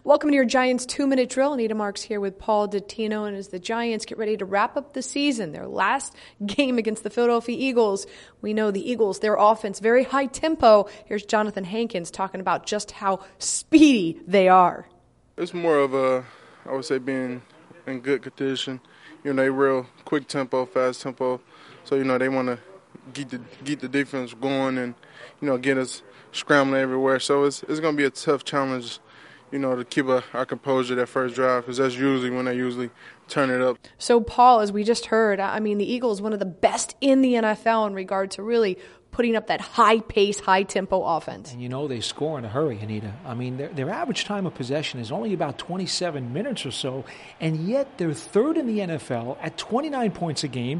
Welcome to your Giants 2-minute drill. Anita Marks here with Paul Dottino. And as the Giants get ready to wrap up the season, their last game against the Philadelphia Eagles, we know the Eagles, their offense, very high tempo. Here's Jonathan Hankins talking about just how speedy they are. It's more of I would say, being in good condition. They real quick tempo, fast tempo. So, they want to get the defense going and, get us scrambling everywhere. So it's going to be a tough challenge, to keep our composure that first drive, because that's usually when they usually turn it up. So, Paul, as we just heard, the Eagles, one of the best in the NFL in regard to really putting up that high-pace, high-tempo offense. And they score in a hurry, Anita. Their average time of possession is only about 27 minutes or so, and yet they're third in the NFL at 29 points a game.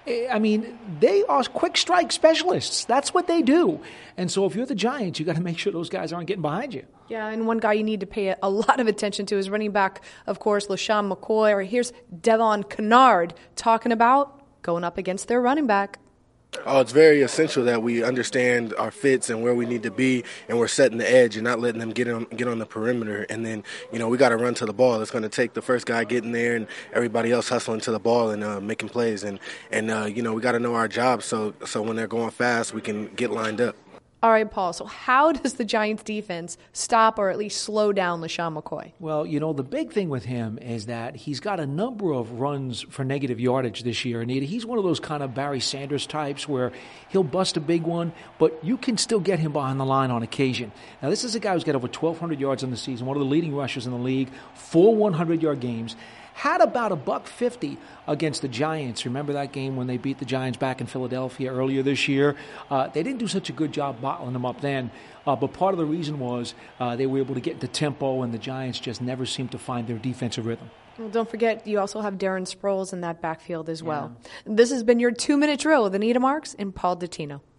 They are quick strike specialists. That's what they do. And so if you're the Giants, you got to make sure those guys aren't getting behind you. Yeah, and one guy you need to pay a lot of attention to is running back, of course, LeSean McCoy. Or here's Devon Kennard talking about going up against their running back. Oh, it's very essential that we understand our fits and where we need to be, and we're setting the edge and not letting them get on the perimeter. And then, we got to run to the ball. It's going to take the first guy getting there and everybody else hustling to the ball and making plays. And we got to know our job so when they're going fast, we can get lined up. All right, Paul, so how does the Giants defense stop or at least slow down LeSean McCoy? Well, the big thing with him is that he's got a number of runs for negative yardage this year, Anita. He's one of those kind of Barry Sanders types where he'll bust a big one, but you can still get him behind the line on occasion. Now, this is a guy who's got over 1,200 yards in the season, one of the leading rushers in the league, 4 100-yard games. Had about $150 against the Giants. Remember that game when they beat the Giants back in Philadelphia earlier this year? They didn't do such a good job bottling them up then, but part of the reason was they were able to get into tempo, and the Giants just never seemed to find their defensive rhythm. Well, don't forget, you also have Darren Sproles in that backfield as well. Yeah. This has been your 2-minute drill with Anita Marks and Paul Dottino.